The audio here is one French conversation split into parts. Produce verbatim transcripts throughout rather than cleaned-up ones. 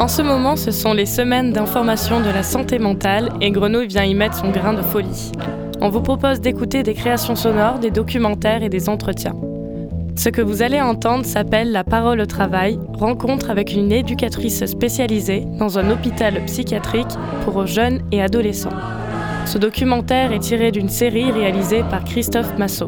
En ce moment, ce sont les semaines d'information de la santé mentale et Grenouille vient y mettre son grain de folie. On vous propose d'écouter des créations sonores, des documentaires et des entretiens. Ce que vous allez entendre s'appelle La parole au travail, rencontre avec une éducatrice spécialisée dans un hôpital psychiatrique pour jeunes et adolescents. Ce documentaire est tiré d'une série réalisée par Christophe Massot.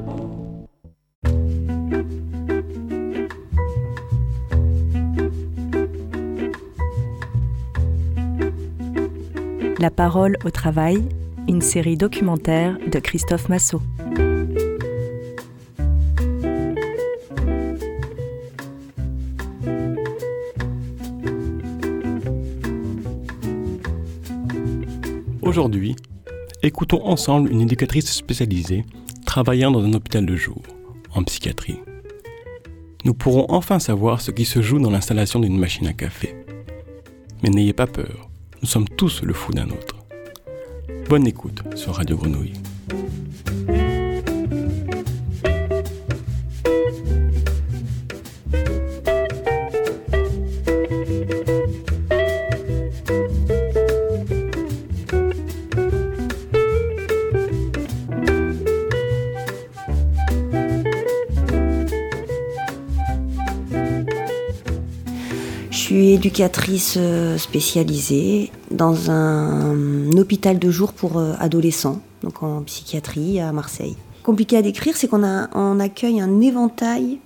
La parole au travail, une série documentaire de Christophe Massot. Aujourd'hui, écoutons ensemble une éducatrice spécialisée travaillant dans un hôpital de jour, en psychiatrie. Nous pourrons enfin savoir ce qui se joue dans l'installation d'une machine à café. Mais n'ayez pas peur, nous sommes tous le fou d'un autre. Bonne écoute sur Radio Grenouille. Je suis éducatrice spécialisée dans un hôpital de jour pour adolescents, donc en psychiatrie à Marseille. Compliqué à décrire, c'est qu'on a, on accueille un éventail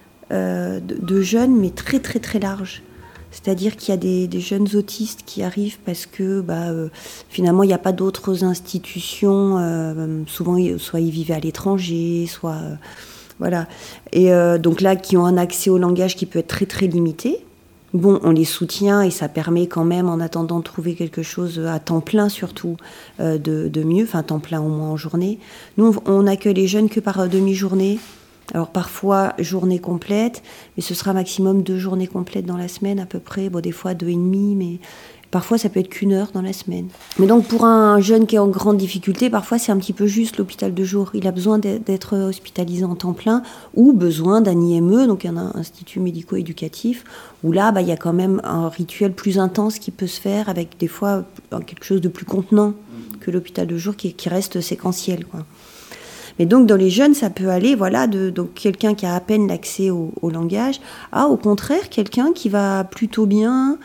euh, de, de jeunes, mais très très très large. C'est-à-dire qu'il y a des, des jeunes autistes qui arrivent parce que bah, euh, finalement il n'y a pas d'autres institutions, euh, souvent soit ils vivent à l'étranger, soit euh, voilà. Et euh, donc là qui ont un accès au langage qui peut être très très limité. Bon, on les soutient et ça permet quand même, en attendant de trouver quelque chose à temps plein surtout, euh, de, de mieux, enfin temps plein au moins en journée. Nous, on, on accueille les jeunes que par demi-journée, alors parfois journée complète, mais ce sera maximum deux journées complètes dans la semaine à peu près, bon des fois deux et demi, mais parfois ça peut être qu'une heure dans la semaine. Mais donc pour un jeune qui est en grande difficulté, parfois c'est un petit peu juste l'hôpital de jour. Il a besoin d'être hospitalisé en temps plein ou besoin d'un I M E, donc un institut médico-éducatif, où là bah, il y a quand même un rituel plus intense qui peut se faire avec des fois quelque chose de plus contenant que l'hôpital de jour qui, qui reste séquentiel, quoi. Mais donc dans les jeunes, ça peut aller, voilà, de donc quelqu'un qui a à peine l'accès au, au langage, à au contraire quelqu'un qui va plutôt bien.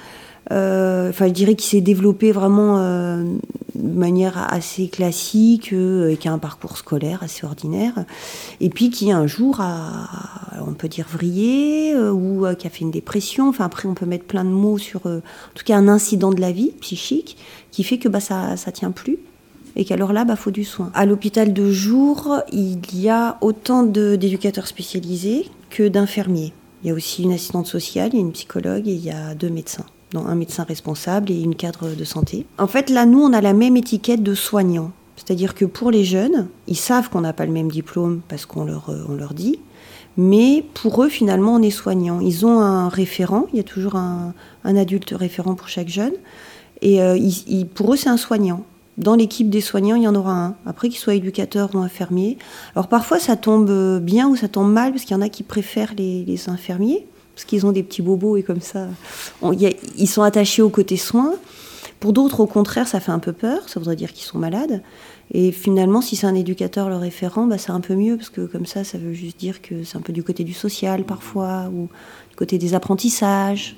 Euh, enfin, je dirais qu'il s'est développé vraiment euh, de manière assez classique, euh, qui a un parcours scolaire assez ordinaire, et puis qui un jour a, on peut dire vrillé, euh, ou euh, qui a fait une dépression. Enfin, après, on peut mettre plein de mots sur, euh, en tout cas, un incident de la vie psychique qui fait que bah ça, ça tient plus. Et qu'alors là, bah, faut du soin. À l'hôpital de jour, il y a autant de, d'éducateurs spécialisés que d'infirmiers. Il y a aussi une assistante sociale, il y a une psychologue et il y a deux médecins. Donc un médecin responsable et une cadre de santé. En fait, là, nous, on a la même étiquette de soignant. C'est-à-dire que pour les jeunes, ils savent qu'on n'a pas le même diplôme parce qu'on leur, on leur dit. Mais pour eux, finalement, on est soignant. Ils ont un référent. Il y a toujours un, un adulte référent pour chaque jeune. Et euh, ils, ils, pour eux, c'est un soignant. Dans l'équipe des soignants, il y en aura un. Après, qu'il soit éducateur ou infirmier. Alors parfois, ça tombe bien ou ça tombe mal parce qu'il y en a qui préfèrent les, les infirmiers. Parce qu'ils ont des petits bobos et comme ça, on, y a, ils sont attachés au côté soins. Pour d'autres, au contraire, ça fait un peu peur, ça voudrait dire qu'ils sont malades. Et finalement, si c'est un éducateur le référent, bah, c'est un peu mieux, parce que comme ça, ça veut juste dire que c'est un peu du côté du social parfois, ou du côté des apprentissages.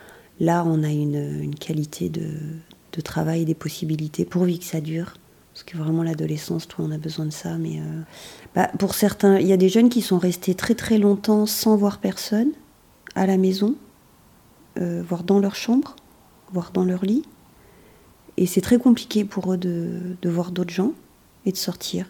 Là, on a une, une qualité de, de travail, des possibilités, pourvu que ça dure. Parce que vraiment, l'adolescence, tout, on a besoin de ça. Mais euh, bah, pour certains, il y a des jeunes qui sont restés très très longtemps sans voir personne, à la maison, euh, voire dans leur chambre, voire dans leur lit. Et c'est très compliqué pour eux de, de voir d'autres gens et de sortir.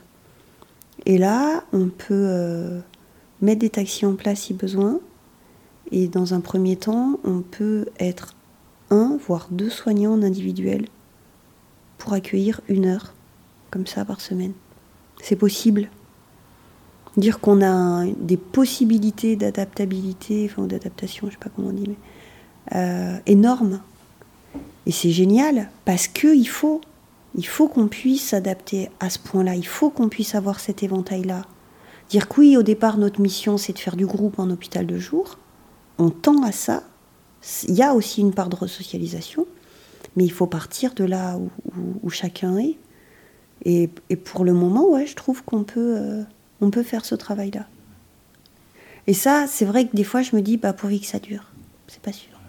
Et là, on peut euh, mettre des taxis en place si besoin. Et dans un premier temps, on peut être un, voire deux soignants en individuel pour accueillir une heure, comme ça, par semaine. C'est possible. Dire qu'on a des possibilités d'adaptabilité, enfin, ou d'adaptation, je ne sais pas comment on dit, mais euh, énormes. Et c'est génial, parce qu'il faut, il faut qu'on puisse s'adapter à ce point-là, il faut qu'on puisse avoir cet éventail-là. Dire que oui, au départ, notre mission, c'est de faire du groupe en hôpital de jour, on tend à ça, il y a aussi une part de resocialisation, mais il faut partir de là où, où, où chacun est. Et, et pour le moment, ouais, je trouve qu'on peut, euh, on peut faire ce travail-là. Et ça, c'est vrai que des fois, je me dis, bah, pourvu que ça dure. C'est pas sûr.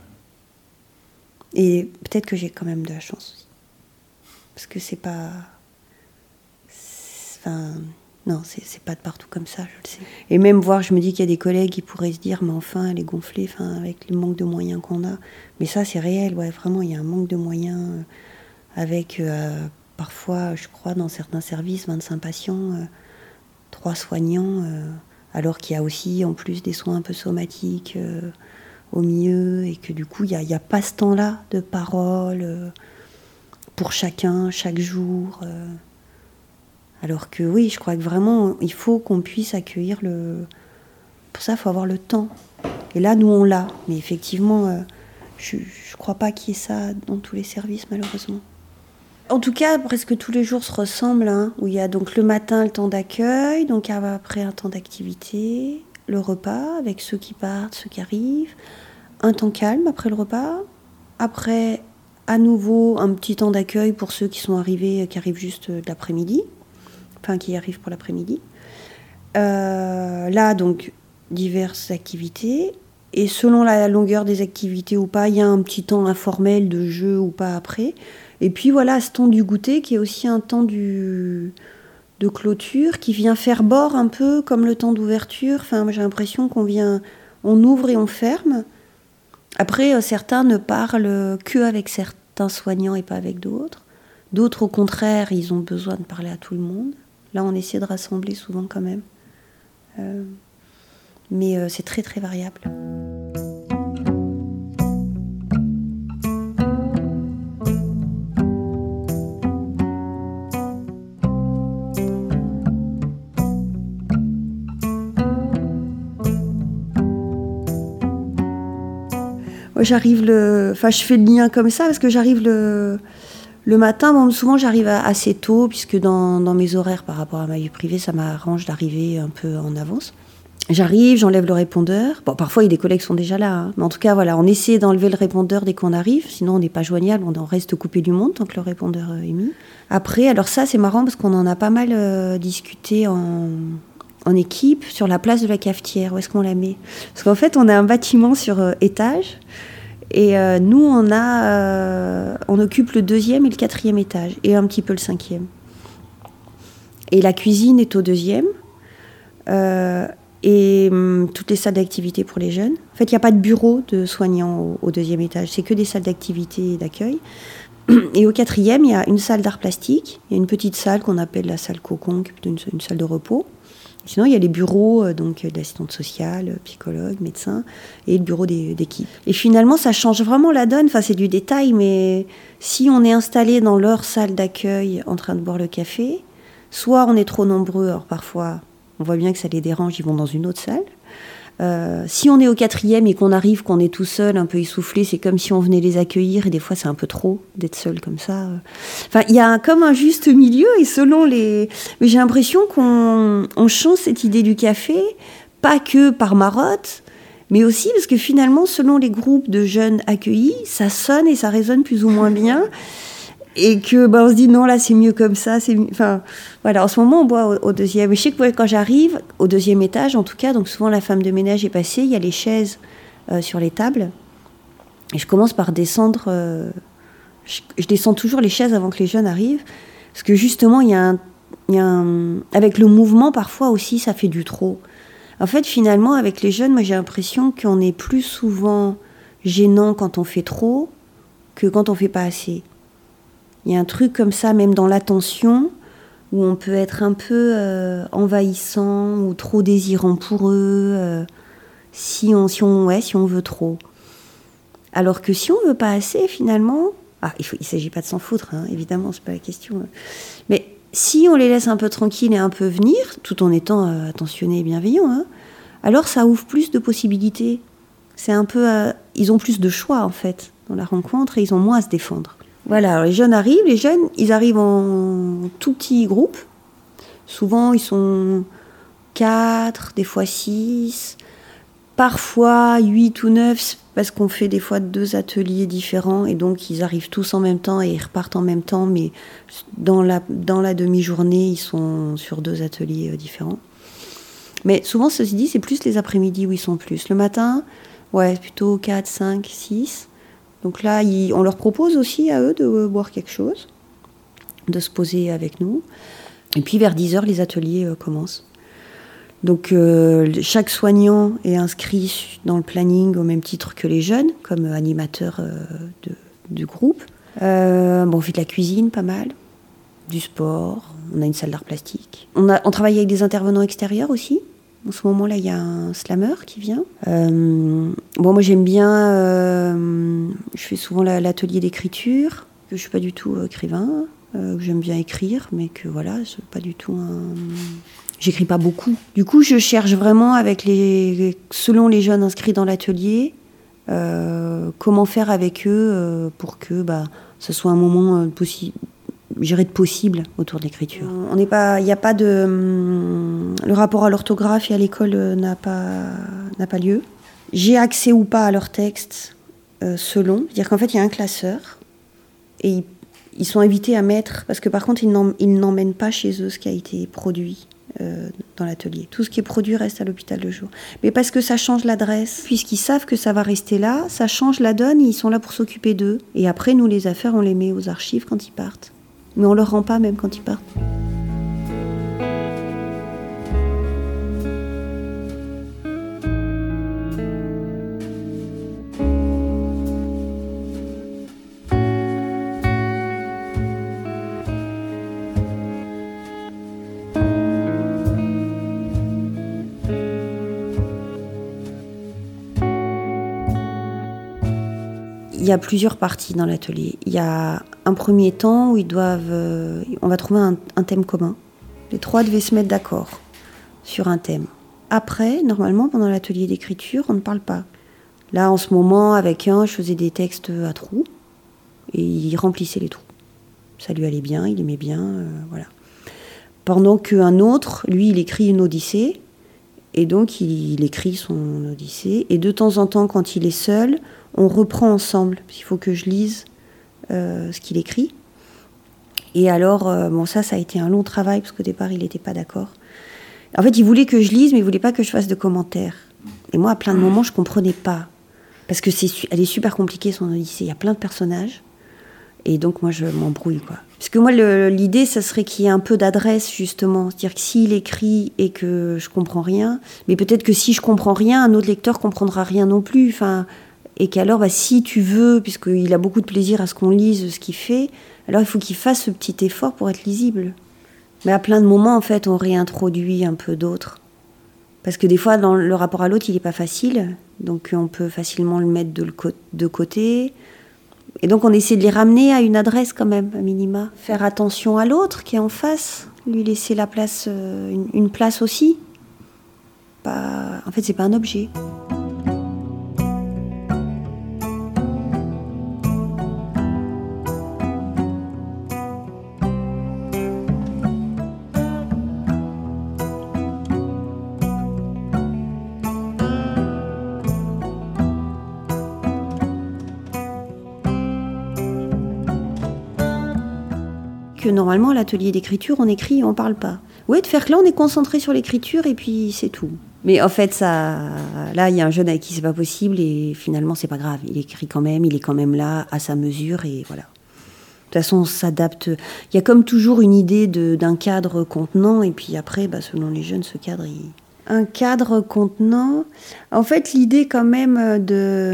Et peut-être que j'ai quand même de la chance aussi. Parce que c'est pas... C'est, enfin, non, c'est, c'est pas de partout comme ça, je le sais. Et même voir, je me dis qu'il y a des collègues qui pourraient se dire, mais enfin, elle est gonflée, enfin, avec le manque de moyens qu'on a. Mais ça, c'est réel, ouais, vraiment, il y a un manque de moyens euh, avec... Euh, parfois, je crois, dans certains services, vingt-cinq patients, euh, trois soignants, euh, alors qu'il y a aussi, en plus, des soins un peu somatiques euh, au milieu, et que du coup, il n'y a, a pas ce temps-là de parole euh, pour chacun, chaque jour. Euh, alors que oui, je crois que vraiment, il faut qu'on puisse accueillir le... Pour ça, il faut avoir le temps. Et là, nous, on l'a. Mais effectivement, euh, je ne crois pas qu'il y ait ça dans tous les services, malheureusement. En tout cas, presque tous les jours se ressemblent, hein, où il y a donc le matin le temps d'accueil, donc après un temps d'activité, le repas avec ceux qui partent, ceux qui arrivent, un temps calme après le repas, après à nouveau un petit temps d'accueil pour ceux qui sont arrivés, qui arrivent juste de l'après-midi, enfin qui arrivent pour l'après-midi. Euh, là donc diverses activités, et selon la longueur des activités ou pas, il y a un petit temps informel de jeu ou pas après. Et puis voilà, ce temps du goûter qui est aussi un temps du, de clôture qui vient faire bord un peu comme le temps d'ouverture. Enfin, j'ai l'impression qu'on vient, on ouvre et on ferme. Après, euh, certains ne parlent qu'avec certains soignants et pas avec d'autres. D'autres, au contraire, ils ont besoin de parler à tout le monde. Là, on essaie de rassembler souvent quand même. Euh, mais euh, c'est très très variable. J'arrive le, enfin je fais le lien comme ça parce que j'arrive le, le matin. Bon, souvent j'arrive assez tôt puisque dans, dans mes horaires par rapport à ma vie privée, ça m'arrange d'arriver un peu en avance. J'arrive, j'enlève le répondeur. Bon, parfois des collègues sont déjà là, hein. Mais en tout cas voilà, on essaie d'enlever le répondeur dès qu'on arrive, sinon on n'est pas joignable, on reste coupé du monde tant que le répondeur est mis. Après, alors ça c'est marrant parce qu'on en a pas mal euh, discuté en en équipe sur la place de la cafetière. Où est-ce qu'on la met ? Parce qu'en fait, on a un bâtiment sur euh, étage et euh, nous, on a, euh, on occupe le deuxième et le quatrième étage et un petit peu le cinquième. Et la cuisine est au deuxième euh, et hum, toutes les salles d'activité pour les jeunes. En fait, il n'y a pas de bureau de soignants au, au deuxième étage, c'est que des salles d'activité et d'accueil. Et au quatrième, il y a une salle d'art plastique, il y a une petite salle qu'on appelle la salle cocon, qui est une, une salle de repos. Sinon, il y a les bureaux euh, donc, d'assistantes sociales, psychologues, médecins, et le bureau des, d'équipe. Et finalement, ça change vraiment la donne. Enfin, c'est du détail, mais si on est installé dans leur salle d'accueil en train de boire le café, soit on est trop nombreux, alors parfois, on voit bien que ça les dérange, ils vont dans une autre salle. Euh, si on est au quatrième et qu'on arrive, qu'on est tout seul, un peu essoufflé, c'est comme si on venait les accueillir, et des fois c'est un peu trop d'être seul comme ça. Enfin, il y a un, comme un juste milieu, et selon les... Mais j'ai l'impression qu'on on change cette idée du café, pas que par marotte, mais aussi parce que finalement, selon les groupes de jeunes accueillis, ça sonne et ça résonne plus ou moins bien. Et que bah, on se dit non, là c'est mieux comme ça, c'est mieux. Enfin voilà, en ce moment on boit au, au deuxième. Je sais que quand j'arrive au deuxième étage, en tout cas, donc souvent la femme de ménage est passée, il y a les chaises euh, sur les tables, et je commence par descendre. Euh, je, je descends toujours les chaises avant que les jeunes arrivent, parce que justement il y a un, il y a un, avec le mouvement parfois aussi ça fait du trop. En fait finalement avec les jeunes, moi j'ai l'impression qu'on est plus souvent gênant quand on fait trop que quand on fait pas assez. Il y a un truc comme ça, même dans l'attention, où on peut être un peu euh, envahissant ou trop désirant pour eux, euh, si, on, si, on, ouais, si on veut trop. Alors que si on veut pas assez, finalement... Ah, il ne s'agit pas de s'en foutre, hein, évidemment, c'est pas la question. Mais si on les laisse un peu tranquilles et un peu venir, tout en étant euh, attentionnés et bienveillants, hein, alors ça ouvre plus de possibilités. C'est un peu... Euh, ils ont plus de choix, en fait, dans la rencontre, et ils ont moins à se défendre. Voilà, alors les jeunes arrivent, les jeunes, ils arrivent en tout petits groupes. Souvent, ils sont quatre, des fois six. parfois huit ou neuf, parce qu'on fait des fois deux ateliers différents, et donc ils arrivent tous en même temps et ils repartent en même temps, mais dans la, dans la demi-journée, ils sont sur deux ateliers différents. Mais souvent, ceci dit, c'est plus les après-midi où ils sont plus. Le matin, ouais, plutôt quatre, cinq, six. Donc là, ils, on leur propose aussi à eux de boire quelque chose, de se poser avec nous. Et puis vers dix heures, les ateliers euh, commencent. Donc euh, chaque soignant est inscrit dans le planning au même titre que les jeunes, comme animateur euh, de, du groupe. Euh, bon, on fait de la cuisine pas mal, du sport, on a une salle d'art plastique. On, a, on travaille avec des intervenants extérieurs aussi. En ce moment-là, il y a un slammer qui vient. Euh, bon, moi j'aime bien, euh, je fais souvent la, l'atelier d'écriture. Je ne suis pas du tout écrivain, euh, j'aime bien écrire, mais que voilà, c'est pas du tout un... J'écris pas beaucoup. Du coup, je cherche vraiment, avec les, selon les jeunes inscrits dans l'atelier, euh, comment faire avec eux euh, pour que bah, ce soit un moment euh, possi- je dirais de possible autour de l'écriture. On n'est pas, il n'y a pas de, hum, le rapport à l'orthographe et à l'école euh, n'a pas, n'a pas lieu. J'ai accès ou pas à leurs textes euh, selon, c'est-à-dire qu'en fait il y a un classeur et ils, ils sont invités à mettre, parce que par contre ils, n'en, ils n'emmènent pas chez eux ce qui a été produit. Euh, dans l'atelier. Tout ce qui est produit reste à l'hôpital de jour. Mais parce que ça change l'adresse, puisqu'ils savent que ça va rester là, ça change la donne, ils sont là pour s'occuper d'eux. Et après, nous, les affaires, on les met aux archives quand ils partent. Mais on leur rend pas même quand ils partent. Il y a plusieurs parties dans l'atelier. Il y a un premier temps où ils doivent, euh, on va trouver un, un thème commun. Les trois devaient se mettre d'accord sur un thème. Après, normalement, pendant l'atelier d'écriture, on ne parle pas. Là, en ce moment, avec un, je faisais des textes à trous et il remplissait les trous. Ça lui allait bien, il aimait bien, euh, voilà. Pendant qu'un autre, lui, il écrit une odyssée et donc il, il écrit son odyssée. Et de temps en temps, quand il est seul, on reprend ensemble, parce qu'il faut que je lise euh, ce qu'il écrit. Et alors, euh, bon, ça, ça a été un long travail, parce qu'au départ, il n'était pas d'accord. En fait, il voulait que je lise, mais il ne voulait pas que je fasse de commentaires. Et moi, à plein de moments, je ne comprenais pas. Parce que c'est, elle est super compliquée, son odyssée. Il y a plein de personnages. Et donc, moi, je m'embrouille, quoi. Parce que moi, le, l'idée, ça serait qu'il y ait un peu d'adresse, justement. C'est-à-dire que s'il écrit et que je ne comprends rien, mais peut-être que si je ne comprends rien, un autre lecteur ne comprendra rien non plus. Enfin... Et qu'alors, bah, si tu veux, puisqu'il a beaucoup de plaisir à ce qu'on lise ce qu'il fait, alors il faut qu'il fasse ce petit effort pour être lisible. Mais à plein de moments, en fait, on réintroduit un peu d'autres. Parce que des fois, dans le rapport à l'autre, il n'est pas facile. Donc on peut facilement le mettre de, le co- de côté. Et donc on essaie de les ramener à une adresse quand même, à minima. Faire attention à l'autre qui est en face. Lui laisser la place, euh, une, une place aussi. Pas... En fait, c'est pas un objet. Que normalement, à l'atelier d'écriture, on écrit et on parle pas. Oui, de faire que là, on est concentré sur l'écriture et puis c'est tout. Mais en fait, ça, là, il y a un jeune avec qui c'est pas possible et finalement, c'est pas grave. Il écrit quand même, il est quand même là, à sa mesure et voilà. De toute façon, on s'adapte. Il y a comme toujours une idée de, d'un cadre contenant et puis après, bah, selon les jeunes, ce cadre, il... Un cadre contenant... En fait, l'idée quand même de,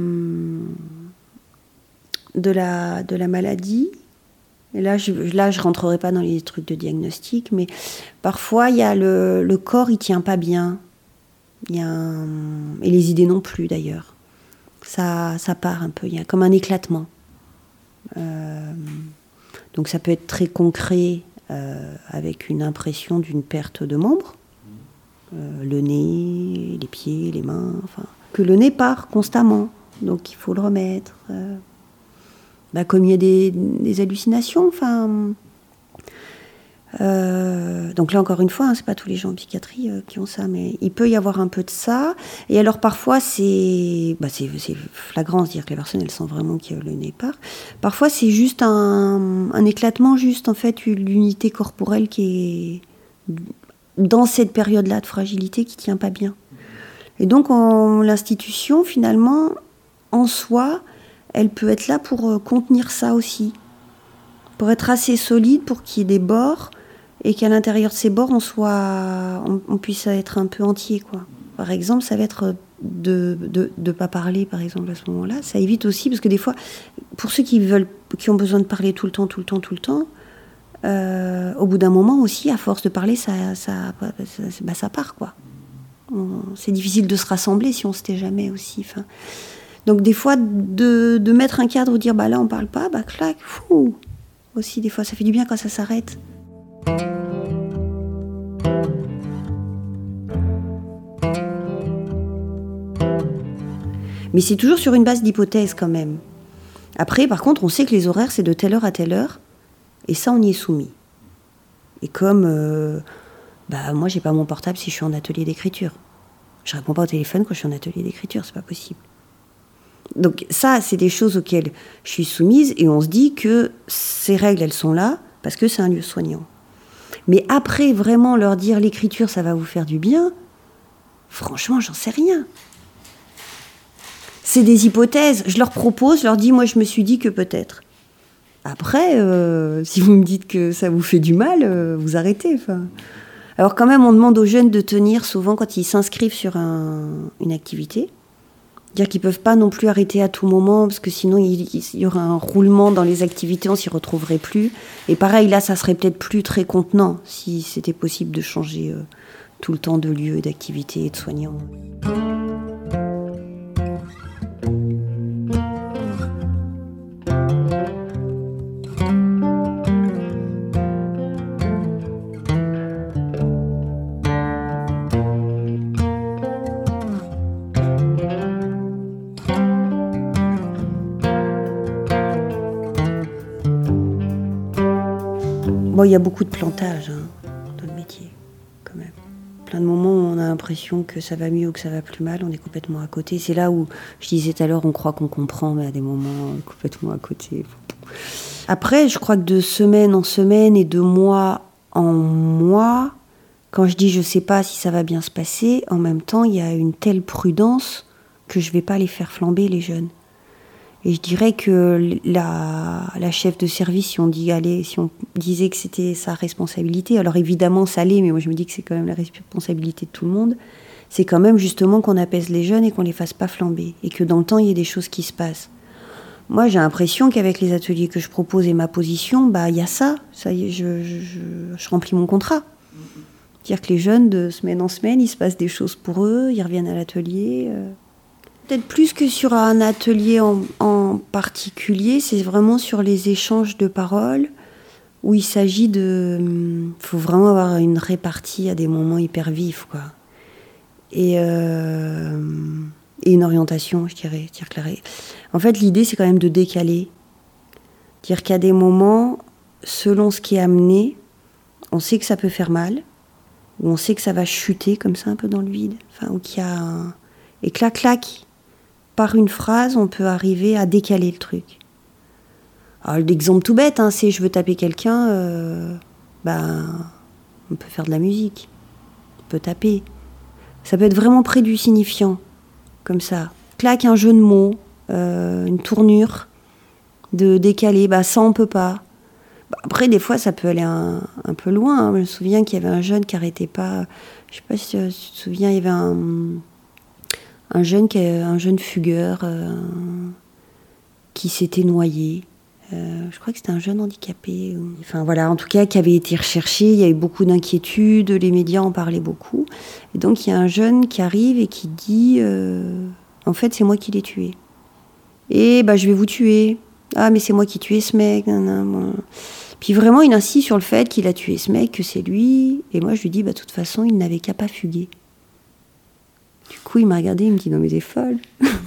de, la, de la maladie... Et là, je là, je rentrerai pas dans les trucs de diagnostic, mais parfois, il y a le, le corps, il tient pas bien. Il y a un, et les idées non plus, d'ailleurs. Ça, ça part un peu. Il y a comme un éclatement. Euh, donc, ça peut être très concret, euh, avec une impression d'une perte de membres. Euh, le nez, les pieds, les mains, enfin... Que le nez part constamment. Donc, il faut le remettre... Euh, Bah, comme il y a des, des hallucinations, enfin, Euh, donc là, encore une fois, hein, c'est pas tous les gens en psychiatrie euh, qui ont ça, mais il peut y avoir un peu de ça. Et alors, parfois, c'est, bah, c'est, c'est flagrant, c'est-à-dire que les personnes, elles sentent vraiment que le nez part. Parfois, c'est juste un, un éclatement, juste, en fait, l'unité corporelle qui est, dans cette période-là de fragilité, qui tient pas bien. Et donc, on, l'institution, finalement, en soi, elle peut être là pour euh, contenir ça aussi. Pour être assez solide, pour qu'il y ait des bords, et qu'à l'intérieur de ces bords, on, soit, on, on puisse être un peu entier, quoi. Par exemple, ça va être de ne de, pas parler, par exemple, à ce moment-là. Ça évite aussi, parce que des fois, pour ceux qui, veulent, qui ont besoin de parler tout le temps, tout le temps, tout le temps, euh, au bout d'un moment aussi, à force de parler, ça, ça, ça, bah, ça part, quoi. On, c'est difficile de se rassembler si on ne se tait jamais aussi. Fin. Donc des fois, de, de mettre un cadre, dire, bah là, on ne parle pas, bah clac, fou. Aussi, des fois, ça fait du bien quand ça s'arrête. Mais c'est toujours sur une base d'hypothèse quand même. Après, par contre, on sait que les horaires, c'est de telle heure à telle heure, et ça, on y est soumis. Et comme, euh, bah, moi, j'ai pas mon portable si je suis en atelier d'écriture. Je réponds pas au téléphone quand je suis en atelier d'écriture, c'est pas possible. Donc ça, c'est des choses auxquelles je suis soumise, et on se dit que ces règles, elles sont là, parce que c'est un lieu soignant. Mais après, vraiment leur dire l'écriture, ça va vous faire du bien, franchement, j'en sais rien. C'est des hypothèses. Je leur propose, je leur dis, moi, je me suis dit que peut-être. Après, euh, si vous me dites que ça vous fait du mal, euh, vous arrêtez. Enfin. Alors quand même, on demande aux jeunes de tenir souvent quand ils s'inscrivent sur un, une activité. Dire qu'ils ne peuvent pas non plus arrêter à tout moment, parce que sinon, il, il y aurait un roulement dans les activités, on ne s'y retrouverait plus. Et pareil, là, ça serait peut-être plus très contenant, si c'était possible de changer euh, tout le temps de lieu, d'activité et de soignants. Bon, il y a beaucoup de plantage hein, dans le métier, quand même. Plein de moments où on a l'impression que ça va mieux ou que ça va plus mal, on est complètement à côté. C'est là où, je disais tout à l'heure, on croit qu'on comprend, mais à des moments, on est complètement à côté. Après, je crois que de semaine en semaine et de mois en mois, quand je dis je sais pas si ça va bien se passer, en même temps, il y a une telle prudence que je vais pas les faire flamber, les jeunes. Et je dirais que la, la chef de service, si on, dit, allez, si on disait que c'était sa responsabilité, alors évidemment ça l'est, mais moi je me dis que c'est quand même la responsabilité de tout le monde, c'est quand même justement qu'on apaise les jeunes et qu'on les fasse pas flamber, et que dans le temps il y ait des choses qui se passent. Moi j'ai l'impression qu'avec les ateliers que je propose et ma position, bah il y a ça, ça y est, je, je, je, je remplis mon contrat. C'est-à-dire que les jeunes, de semaine en semaine, il se passe des choses pour eux, ils reviennent à l'atelier... Euh... Peut-être plus que sur un atelier en, en particulier, c'est vraiment sur les échanges de paroles où il s'agit de... Il faut vraiment avoir une répartie à des moments hyper vifs, quoi. Et, euh, et une orientation, je dirais. Dire que la... En fait, l'idée, c'est quand même de décaler. Dire qu'à des moments, selon ce qui est amené, on sait que ça peut faire mal, ou on sait que ça va chuter comme ça un peu dans le vide, enfin, ou qu'il y a un... Et clac, clac, par une phrase, on peut arriver à décaler le truc. Alors, l'exemple tout bête, hein, c'est je veux taper quelqu'un, euh, ben, on peut faire de la musique, on peut taper. Ça peut être vraiment près du signifiant, comme ça. Clac, un jeu de mots, euh, une tournure, de décaler, bah ça on peut pas. Bah, après, des fois, ça peut aller un, un peu loin. Hein. Je me souviens qu'il y avait un jeune qui arrêtait pas. Je sais pas si tu te souviens, il y avait un. Un jeune, qui, un jeune fugueur euh, qui s'était noyé. Euh, je crois que c'était un jeune handicapé. Ou... Enfin voilà, en tout cas, qui avait été recherché. Il y a eu beaucoup d'inquiétudes, les médias en parlaient beaucoup. Et donc, il y a un jeune qui arrive et qui dit euh, en fait, c'est moi qui l'ai tué. Et bah, je vais vous tuer. Ah, mais c'est moi qui ai tué ce mec. Nan, nan, bon. Puis vraiment, il insiste sur le fait qu'il a tué ce mec, que c'est lui. Et moi, je lui dis, bah, de toute façon, il n'avait qu'à pas fuguer. Du coup, il m'a regardé, il me dit « Non, mais t'es folle !»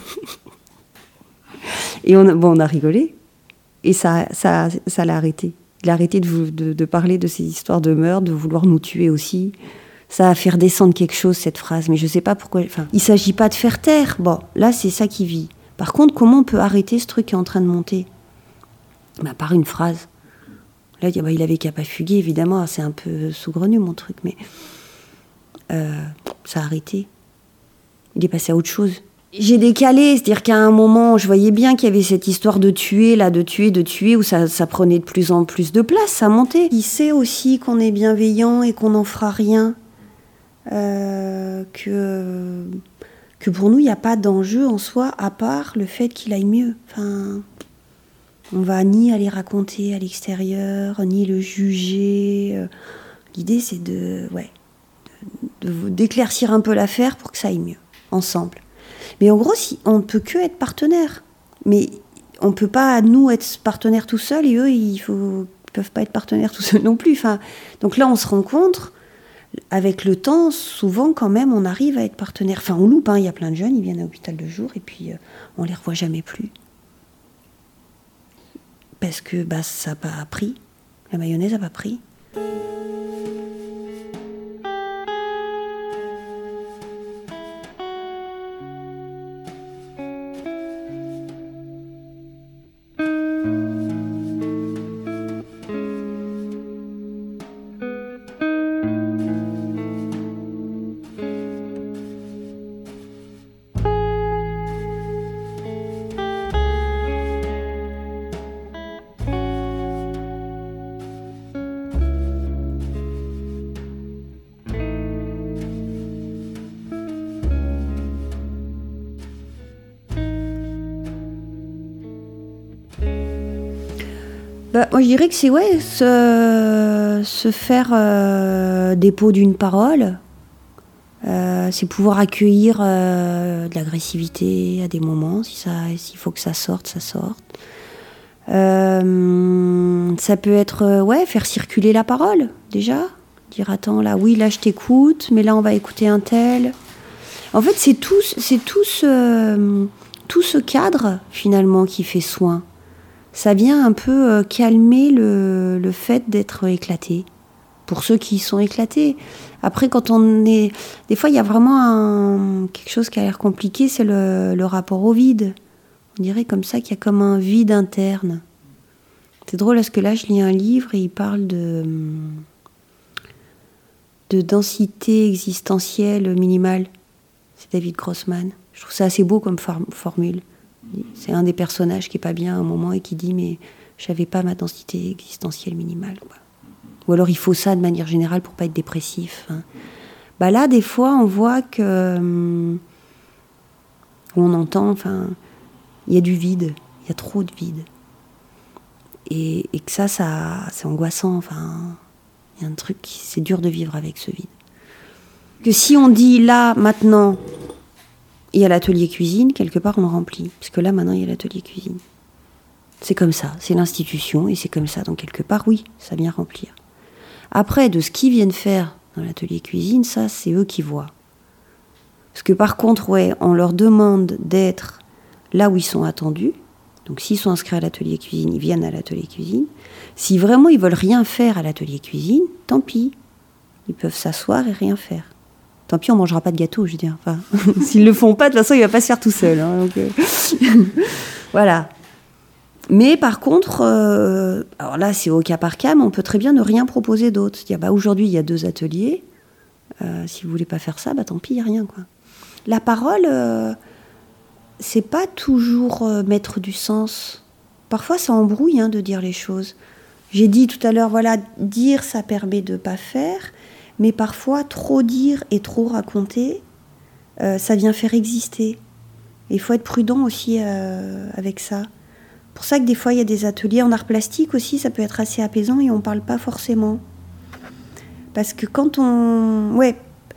Et on a, bon, on a rigolé. Et ça, ça, ça l'a arrêté. Il a arrêté de, de, de parler de ces histoires de meurtre, de vouloir nous tuer aussi. Ça va faire descendre quelque chose, cette phrase, mais je sais pas pourquoi. Enfin, il s'agit pas de faire taire. Bon, là, c'est ça qui vit. Par contre, comment on peut arrêter ce truc qui est en train de monter ? Bah, par une phrase. Là, il bah, avait qu'à pas fuguer, évidemment. C'est un peu saugrenu, mon truc, mais euh, ça a arrêté. Il est passé à autre chose. J'ai décalé, c'est-à-dire qu'à un moment, je voyais bien qu'il y avait cette histoire de tuer, là, de tuer, de tuer, où ça, ça prenait de plus en plus de place, ça montait. Il sait aussi qu'on est bienveillant et qu'on n'en fera rien. Euh, que, que pour nous, il n'y a pas d'enjeu en soi, à part le fait qu'il aille mieux. Enfin, on va ni aller raconter à l'extérieur, ni le juger. L'idée, c'est de, ouais, de, de, d'éclaircir un peu l'affaire pour que ça aille mieux, ensemble. Mais en gros, si, on ne peut que être partenaire. Mais on ne peut pas, nous, être partenaires tout seuls, et eux, ils ne peuvent pas être partenaires tout seuls non plus. Enfin, donc là, on se rencontre. Avec le temps, souvent, quand même, on arrive à être partenaire. Enfin, on loupe, hein. Il y a plein de jeunes, ils viennent à l'hôpital de jour, et puis euh, on les revoit jamais plus. Parce que bah, ça n'a pas pris. La mayonnaise n'a pas pris. Bah, moi, je dirais que c'est ouais, se, se faire euh, dépôt d'une parole, euh, c'est pouvoir accueillir euh, de l'agressivité à des moments, si ça, s'il faut que ça sorte, ça sorte. Euh, ça peut être, euh, ouais, faire circuler la parole, déjà. Dire, attends, là, oui, là, je t'écoute, mais là, on va écouter un tel. En fait, c'est tout, c'est tout ce, tout ce cadre, finalement, qui fait soin. Ça vient un peu euh, calmer le, le fait d'être éclaté, pour ceux qui sont éclatés. Après, quand on est... Des fois, il y a vraiment un, quelque chose qui a l'air compliqué, c'est le, le rapport au vide. On dirait comme ça qu'il y a comme un vide interne. C'est drôle parce que là, je lis un livre et il parle de, de densité existentielle minimale. C'est David Grossman. Je trouve ça assez beau comme for- formule. C'est un des personnages qui est pas bien à un moment et qui dit mais j'avais pas ma densité existentielle minimale, quoi. Ou alors il faut ça de manière générale pour pas être dépressif, hein. Bah là des fois on voit que hum, on entend, enfin il y a du vide, il y a trop de vide et, et que ça ça c'est angoissant, enfin il y a un truc qui, c'est dur de vivre avec ce vide. Que si on dit là maintenant il y a l'atelier cuisine, quelque part on le remplit. Parce que là, maintenant, il y a l'atelier cuisine. C'est comme ça, c'est l'institution, et c'est comme ça, donc quelque part, oui, ça vient remplir. Après, de ce qu'ils viennent faire dans l'atelier cuisine, ça, c'est eux qui voient. Parce que par contre, ouais, on leur demande d'être là où ils sont attendus. Donc s'ils sont inscrits à l'atelier cuisine, ils viennent à l'atelier cuisine. Si vraiment ils veulent rien faire à l'atelier cuisine, tant pis. Ils peuvent s'asseoir et rien faire. Tant pis, on mangera pas de gâteau, je veux dire. Enfin, s'ils le font pas, de toute façon, il va pas se faire tout seul. Hein, donc, euh... voilà. Mais par contre, euh... alors là, c'est au cas par cas, mais on peut très bien ne rien proposer d'autre. C'est-à-dire, bah, aujourd'hui, il y a deux ateliers. Euh, si vous voulez pas faire ça, bah, tant pis, il y a rien, quoi. La parole, euh... c'est pas toujours euh, mettre du sens. Parfois, ça embrouille, hein, de dire les choses. J'ai dit tout à l'heure, voilà, dire, ça permet de pas faire. Mais parfois, trop dire et trop raconter, euh, ça vient faire exister. Il faut être prudent aussi euh, avec ça. C'est pour ça que des fois, il y a des ateliers en art plastique aussi, ça peut être assez apaisant et on ne parle pas forcément. Parce que quand on... Ouais,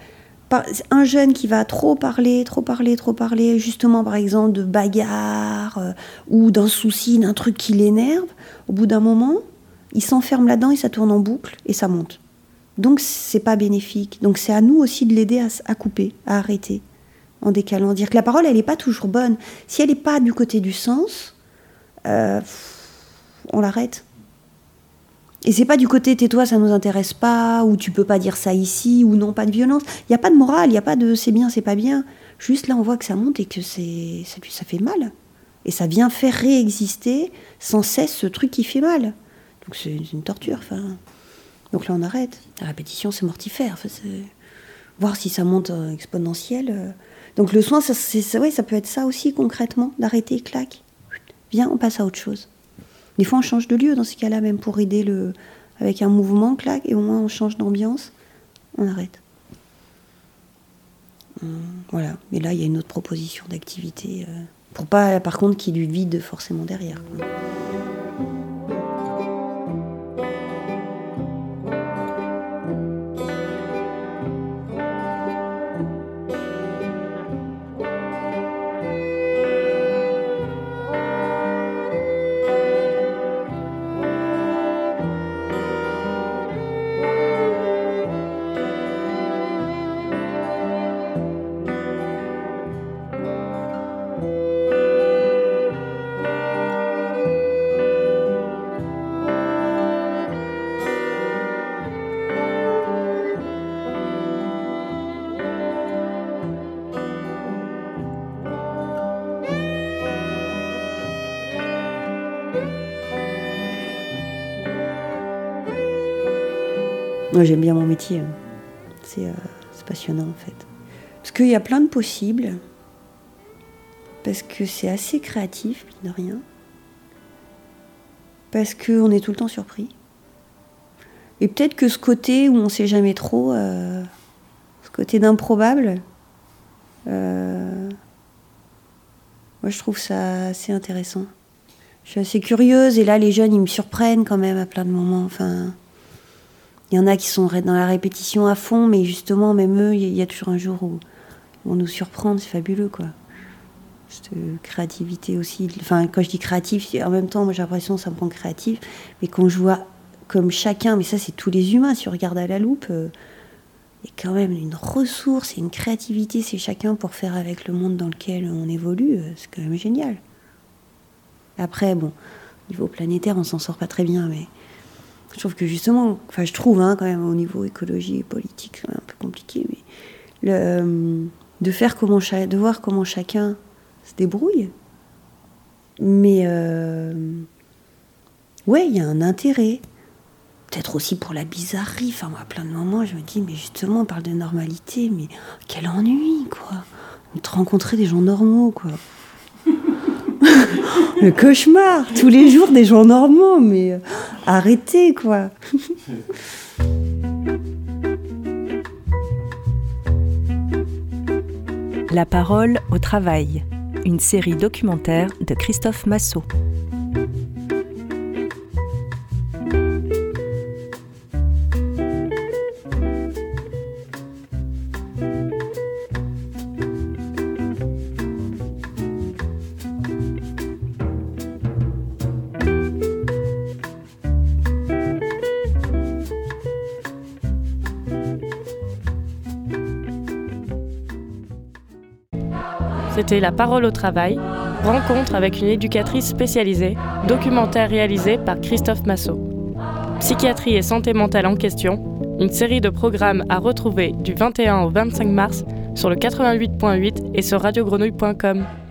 un jeune qui va trop parler, trop parler, trop parler, justement, par exemple, de bagarre euh, ou d'un souci, d'un truc qui l'énerve, au bout d'un moment, il s'enferme là-dedans et ça tourne en boucle et ça monte. Donc, c'est pas bénéfique. Donc, c'est à nous aussi de l'aider à, à couper, à arrêter, en décalant. Dire que la parole, elle n'est pas toujours bonne. Si elle n'est pas du côté du sens, euh, on l'arrête. Et c'est pas du côté tais-toi, ça nous intéresse pas, ou tu peux pas dire ça ici, ou non, pas de violence. Il y a pas de morale, il y a pas de c'est bien, c'est pas bien. Juste là, on voit que ça monte et que c'est, ça, ça fait mal. Et ça vient faire réexister sans cesse ce truc qui fait mal. Donc c'est, c'est une torture. Enfin. Donc là, on arrête. La répétition, c'est mortifère. Enfin, c'est... Voir si ça monte euh, exponentiel. Euh. Donc le soin, ça, c'est, ça, ouais, ça peut être ça aussi concrètement, d'arrêter, clac. Viens, on passe à autre chose. Des fois, on change de lieu dans ces cas-là, même pour aider le... avec un mouvement, clac, et au moins on change d'ambiance. On arrête. Hum, voilà. Mais là, il y a une autre proposition d'activité. Euh, pour pas, par contre, qu'il lui vide forcément derrière. Quoi. Moi, j'aime bien mon métier. C'est, euh, c'est passionnant, en fait. Parce qu'il y a plein de possibles. Parce que c'est assez créatif, mine de rien. Parce qu'on est tout le temps surpris. Et peut-être que ce côté où on ne sait jamais trop, euh, ce côté d'improbable, euh, moi, je trouve ça assez intéressant. Je suis assez curieuse, et là, les jeunes, ils me surprennent quand même à plein de moments. Enfin... Il y en a qui sont dans la répétition à fond, mais justement, même eux, il y a toujours un jour où ils vont nous surprendre, c'est fabuleux, quoi. Cette créativité aussi. Enfin, quand je dis créatif, en même temps, moi j'ai l'impression que ça me rend créatif, mais quand je vois comme chacun, mais ça c'est tous les humains, si on regarde à la loupe, euh, il y a quand même une ressource et une créativité, c'est chacun pour faire avec le monde dans lequel on évolue, euh, c'est quand même génial. Après, bon, au niveau planétaire, on s'en sort pas très bien, mais... Je trouve que justement, enfin je trouve hein, quand même au niveau écologie et politique, c'est un peu compliqué, mais le, de faire comment cha- de voir comment chacun se débrouille. Mais euh, ouais, il y a un intérêt, peut-être aussi pour la bizarrerie. Enfin moi, à plein de moments, je me dis mais justement, on parle de normalité, mais quel ennui quoi, de rencontrer des gens normaux quoi. Le cauchemar, tous les jours des gens normaux, mais euh, arrêtez quoi. La parole au travail, une série documentaire de Christophe Massot. C'était La parole au travail, rencontre avec une éducatrice spécialisée, documentaire réalisé par Christophe Massot. Psychiatrie et santé mentale en question, une série de programmes à retrouver du vingt et un au vingt-cinq mars sur le quatre-vingt-huit point huit et sur radio grenouille point com.